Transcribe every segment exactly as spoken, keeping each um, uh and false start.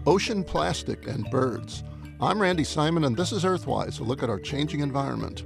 Ocean plastic and birds. I'm Randy Simon, and this is Earthwise, a look at our changing environment.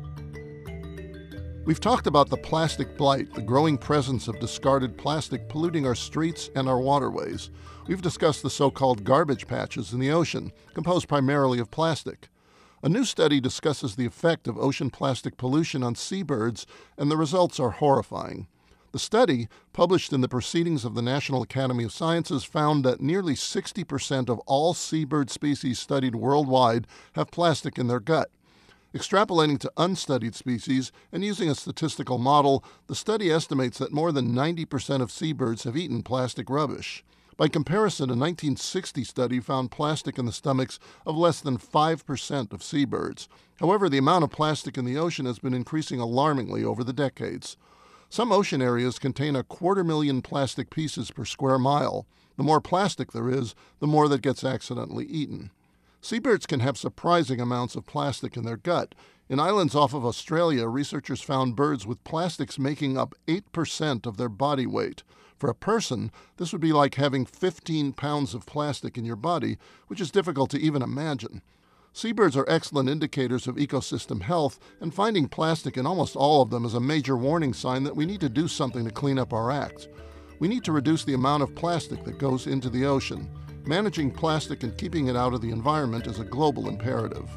We've talked about the plastic blight, the growing presence of discarded plastic polluting our streets and our waterways. We've discussed the so-called garbage patches in the ocean, composed primarily of plastic. A new study discusses the effect of ocean plastic pollution on seabirds, and the results are horrifying. The study, published in the Proceedings of the National Academy of Sciences, found that nearly sixty percent of all seabird species studied worldwide have plastic in their gut. Extrapolating to unstudied species and using a statistical model, the study estimates that more than ninety percent of seabirds have eaten plastic rubbish. By comparison, a nineteen sixty study found plastic in the stomachs of less than five percent of seabirds. However, the amount of plastic in the ocean has been increasing alarmingly over the decades. Some ocean areas contain a quarter million plastic pieces per square mile. The more plastic there is, the more that gets accidentally eaten. Seabirds can have surprising amounts of plastic in their gut. In islands off of Australia, researchers found birds with plastics making up eight percent of their body weight. For a person, this would be like having fifteen pounds of plastic in your body, which is difficult to even imagine. Seabirds are excellent indicators of ecosystem health, and finding plastic in almost all of them is a major warning sign that we need to do something to clean up our act. We need to reduce the amount of plastic that goes into the ocean. Managing plastic and keeping it out of the environment is a global imperative.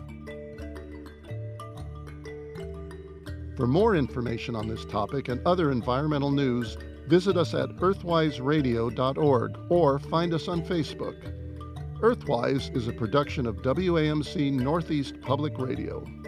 For more information on this topic and other environmental news, visit us at earthwise radio dot org or find us on Facebook. Earthwise is a production of W A M C Northeast Public Radio.